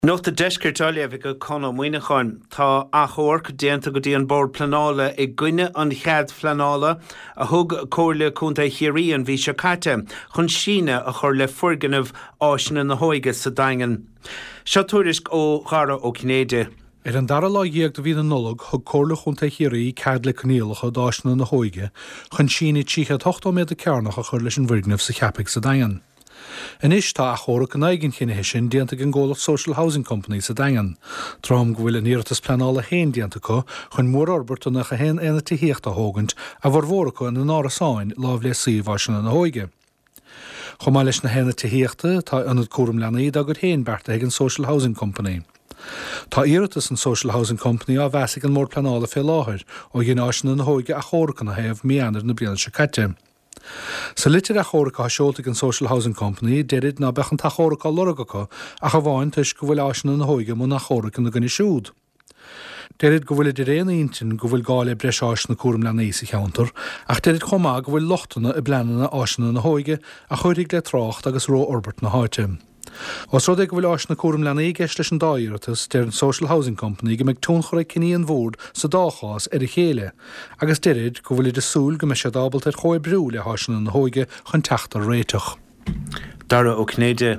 Nucht de deisceirtáile bhí go chuna muoineáin tá achomhar déanta go dtí an bord planála i gcuine an chead planála a thug comhairle cúnta chiaí an bhí se caite chun síne a chur le fuirganmh áisina na hóige sa daingan. Seo tuairisc ó Ghara ó Cnéide. An dara lá dhéag do bhí an nolog thug comhairle chunta chiaí cead le cníalacha dáisina na hóige chun síne tícha 8 méad cearnach a chur leis an bhuirgnamh sa cheapaic sa daingan. Inis tá achóra go naigin chinne sin dianta an ggóla Social Housing Company sa daingan. Trom go bhfuil an íirtas planála héin dianta co chun mór orbert na a hen ena tíhéocht a hógant a bhar mhóracha in an árasáin lábh le síomhhaisina na hóige. Chomá leis na hena tíhéochta tá anad cuaram lenaí a gur héin berta ag an Social Housing Company. Tá íirtas an Social Housing Company á bheasig an mór planála fé láthir ó ghináisina na hóige a chóracha na héamh mianar na bliana se caite. Sa litir a chóracha seolta an Social Housing Company deirid na bechan tá chóracha loragacha a bháin tuis go bhfuil áisina na hóige mú na chóracha na gine siúd. Deirid go bhfuil réana intin go bhfuil gáil breis áisina cuaram le níos i cheantar, ach deirid chomá go bhfuil lochtainna i bleanana áisina na hóige a chuirigh le trácht agus ró orbert na háite. Os rud ag bhfuil áisina cuaram lena í gceist leis an dáíirtas deir an Social Housing Company go meid túnchora ciníon bhórd sa dáchás ar a chéile, agus deirid go bhfuil de súl go me sé dábalt ar chóir brú le háisina na hóige chun teachtar réiteach. Dara ó Cnéide.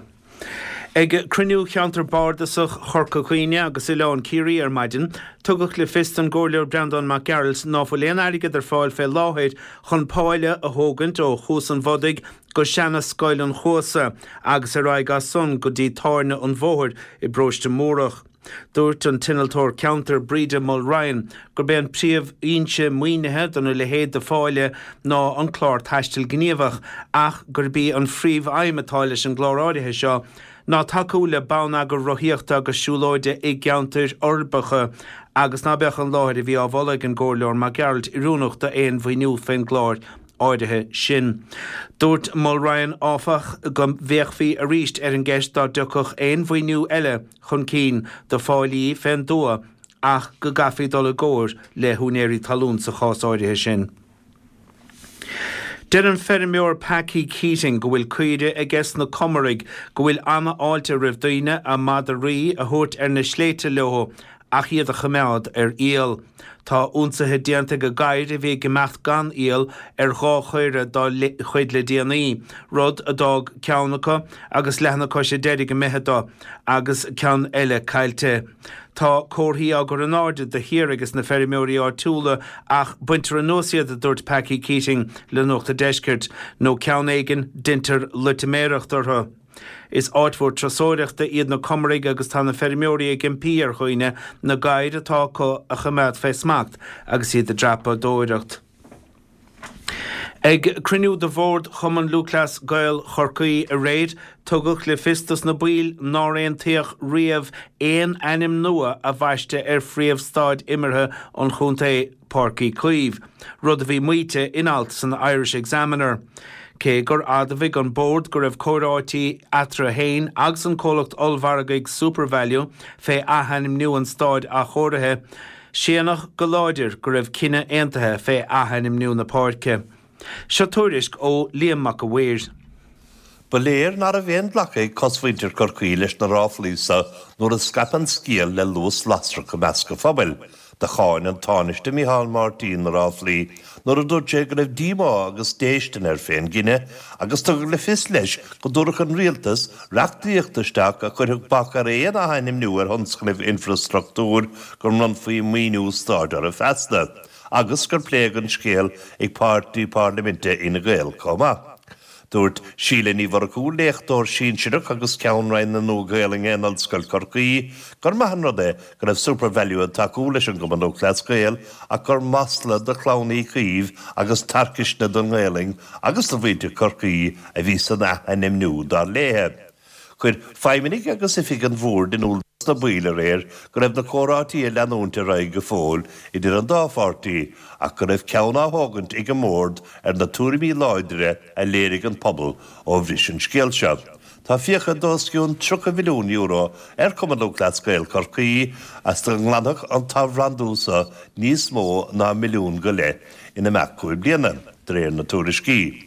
Ag cruniú cheantar bardasach chorca chuoine agus i leán Ciarí ar maidin, tugach le fist an ggóirleor Brendan McGarrels náfuil aige ar fáil fé láthid chun páile a thógant ó chús an bhodig go seanna scoil an chósa agus ar raig as son go dtí táirne an bhóthir i bróiste mórach. Dúirt an tinaltóir counter Breda Mulryan gur ben príomh ionse muoinethe don le héad de fáile ná an chlár taistil gníomhach ach gur bí an phríomh aimimetáil leis an glóráidithe seo ná takeú le bána gur rothíochta agus siúlóide i gceantar orbacha agus ná beach an láthir i bhí ábhallaigh an ggóirleor McGarrels i rúnachta éon bhaoiniú féin glár áirithe sin. Dúirt Mulryan áfach go bhéachfaí a ríist ar an gceist dá ducach éon bhaoiniú eile chun cín do fáilí féin dua ach go gafaí dul a ggóir le húnéirí talún sa chás áirithe sin. Der an fermiúr Packy Keating go bhfuil cuide a gceist na Comarig go bhfuil ama áilte rih daoine a madarí a thuirt ar na sléite leo ach iad a chamead ar íal. Tá únsathe déanta go gaiir a bhí gemacht gan íal ar gá chuire dá chuid le déanaí, rud a dág ceannacha agus lehannacha sé deirig go methedá agus cean eile cailte. Tá cóirthaí agur an áide de hir agus na ferimiúí á túla ach buintear an nóisiad a dúirt Packy Keating le nuachta deiscirt nó ceann éigean dintear lutiméireachtartha. Is áitmhór trasóireachta iad na Comarig agus tá na ferimiúí ag impí ar chuoine na gaiir atá có a chamead fé smacht agus iad a drapa dóireacht. Ag cruniú de bhórd chuman Lucas Gael chorcaí a réid tugach le fistas na bíl ná réon tíoch riamh éon anim nua a bhaiste ar phríomh stáid imirthe an chunta Páircí Cuíomh, rud a bhí muoite inalt san Irish Examiner. Cé gur adamhaigh an bord gur raibh córáití atra hain agus an cólacht olmharagaigh SuperValue fé ahanim nu an stáid a chóirithe, séanach go láidir gur raibh cinenne aontaithe fé ahanim nu na páirce. Seo tuairisc ó Liam McAweir. Ba léir nar a bhéon blachaigh cosmhaintear corcaí leis na ráflúsa nuair a scapan scéal le luas lastra go measca phobail. De cháin an táiste Micheál Martin na ráflaí nuair a dúirt sé go raibh díomá agus déistin ar féin Gine agus tugur le fis leis go dúradh an rialtas reachtaíochtasteach a chuirthg bachar éon a hanim nu ar thunscnaibh infrastruchtúr gur ran faoi míniú stáid ar a festa. Agus gur plégan scéal ag pártaí parlamente ina Gael comma. Dúirt síle ní bhar cú léchtúir sínseireach agus ceanrain na nó Gaeling éanal scoil Corcaí gur maithan rud é gur raibh SuperValue an takeú leis an go nó Clas Gael a gur masla de chlánaí Cuíomh agus tarcisne don Gaeling agus do bhíte Corcaí a bhí san anim nu dar léthe. Chuir feiminig agus ifig an bhór den úl na bíle réir go raibh na córátaí a leanúnta raig go fóil idir an dáfártaí ach go raibh ceanna thógant ag an mórd ar na túraimí láidire a léirigh an pobl ó bhrisin scéalse. Tá fiocha dosciún 3 milliún euro ar cumann Clas Gael Corcaí as do nglanach an tabhrandúsa níos mó ná milliún go le ina meachcúil bliana, dréir na tuairiscí.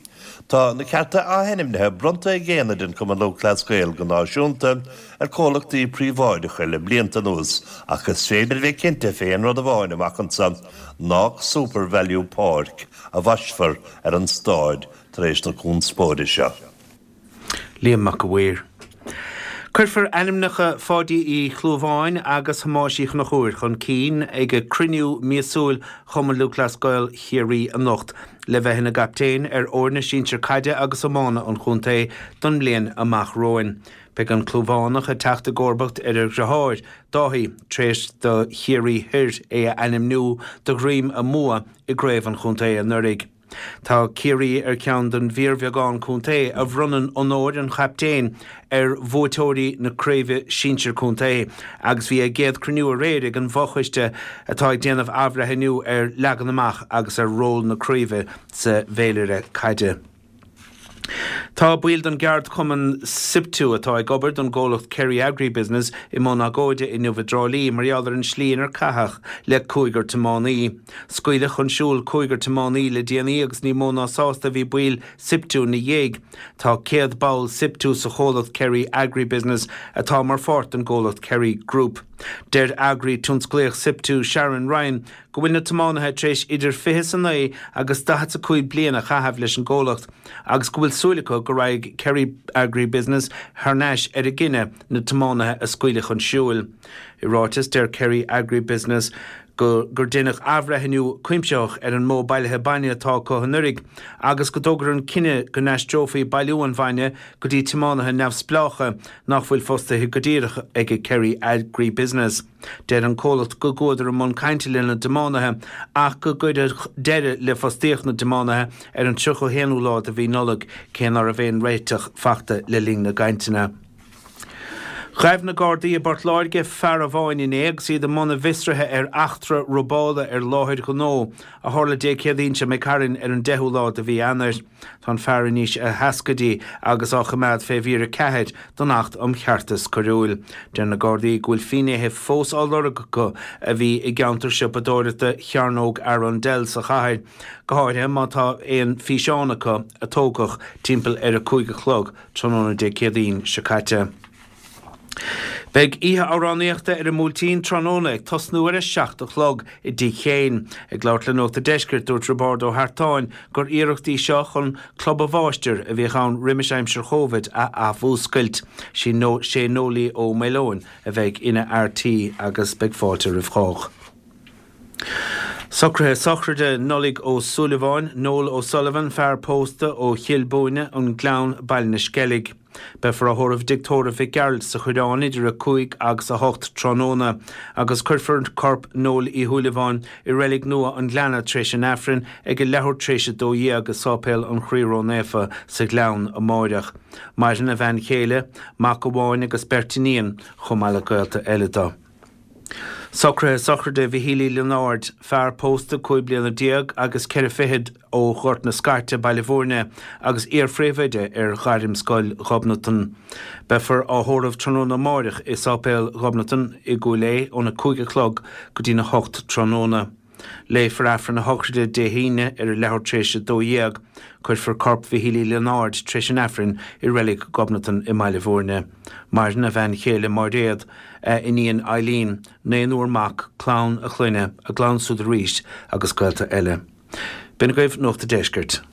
Tá na cearta áhenimnethe bronta géana den cum an loclascéil go náisiúnta cólachtaí príomháidecha le blianta nús agus féidir bheith cinnte féin rud a bháin amach an san nach Super Value Park a bhaisfar an stáid tar éis na cún spóide seo. Liam mac a bhuir. Cuirfar animnecha fádaí í chlúmháin agus hamáisíoch na chúir chun cín ag a criniú míosúil chuman lúclascoil chiarí an nocht le bheith na gaptéin orna síntir caide agus amána an chunta don blian amach roin. Beag an clúmhánach a teachta górbacht ar reáir dáthaí tréis do chiarí hir é a animnú do ghriam a mua I gréibh an chunta an nurig. Tá ciarí ceann den bhíorbeagán cúnta a bhrunan onóir an chaptéin bhóitóirí na craimhe síntir cúnta agus bhí a géad cruniú a réidir an bhochuiste atá ag déanamh abhraithniú legan amach agus ról na craimhe sa bhéilire caide. Tá build an gard cuman sibtú atá ag obair don ggólacht Kerry Agribusiness I món agóide I Nuagadrálí marialar an slíon ar cathach le cúigar tamánaí. Scuile chun siúil cúigar tamánaí le déanaí agus ní móna sásta bhí buil sibtú na dhéig. Tá céad bail sibtú sa chólacht Kerry Agribusiness atá mar fort an ggólacht Kerry Group. Deir agri tunscléach sibtú Sharon Ryan go bhfuil na tamánathe tréis idir 5 agus 15 bliana chahabh leis an ggólacht agus go bhfuil súlacha go raibh Kerry Agribusiness thnáis ar a gine na tamánathe a scuile chun siúil. I rátas deir Kerry Agribusiness gur déanach abhraithniú cuimseach ar an móbailthe baine atá cohannurig agus go dógur an cinenne go neis trófaí bailúan bhaine go dtí tamánathe neamhsplácha nach bhfuil fostathe go dtíireach ag Kerry Agribusiness. Deir an cólacht go gúidir an món cainte le na tamánathe ach go gcuidir deire le fostíoch na tamánathe ar an tucha héanú lá a bhí nolag cén ar a bhéon réiteach fachta le ling na gaintena. Chaibh na Gardaí a Bartláirge fear a bháin in éag siad a mna bhistrithe ar achtra robála ar láthir go nó a tharla dé céadínse me carin ar an 10 lá a bhí anar. Tá fear níos a hascadí agus á chaméad fé bhíar cethead don nacht cheartas choúil. Dear na Gardaí ghfuil finéthe fós álarga a bhí I gceantar sipadóirita chearnóg Arundel sa chaid. Go háirithe má tá éon físeánacha a tógach timpeall ar a 5 chlog tróna dé céadín se caite. Beg ihe áráníochta ar a múltíín tróna ag tosnúar a 7 chlog I dtí chéin ag leir le nóta deisceir dúirt Robardo Hartáin gur iarachtaí seo chun club a bháisteir a bhí an riimiseimsir Chóvid a bhúscailt sé nólaí ó Mélóin a bheith ina RT agus beg fáilte rifchách. Socrde nolig ó Sullivan, Noel O'Sullivan fear posta ó Chilbúine an glán bailne skellig. Befar a thormh dictóra fi Gerald sa chudáin idir a 5 agus a 8 tróna agus curford corp Noel I Sullivan I rélig nua an gleanna tréis an Afrin ag a lethir tréis dó agus sápéil an chríoró néfa sa glán a máireach. Maidin a bhean chéile, mac go bháin agus bertiníon chomála gailta eile. Socrde Vihili Leonard fear posta 5 bliana diaag agus ceir fihead ó chuirt na scarte bailihórne agus fréimhide ar charim scoil Robnaton. Befar á thormh tróna máireach I sápéil Robnaton I gúlé ó na 5 chlog go dtí na 8 tróna. Le Afran na hochide de híine ar lethir tréise dó dhéag chuir for corp Vihili Leonard tréis an Afrin I rélig Gobnaton I Mailihórne. Mar na bhean chéile mar réad iníon Eileen néanúair mac clán a chluine a glán súd a ríist agus gailta eile. Bina gaibh nóta deisceart.